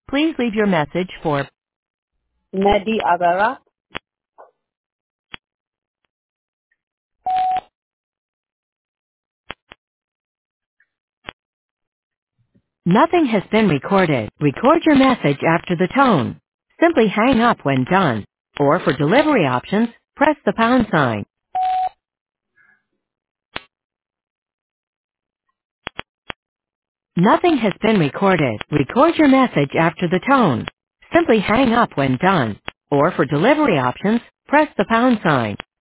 Please leave your message for Mehdi Avera. nothing has been recorded. Record your message after the tone. Simply hang up when done. Or for delivery options, press the pound sign. Nothing has been recorded. Record your message after the tone. Simply hang up when done. Or for delivery options, press the pound sign.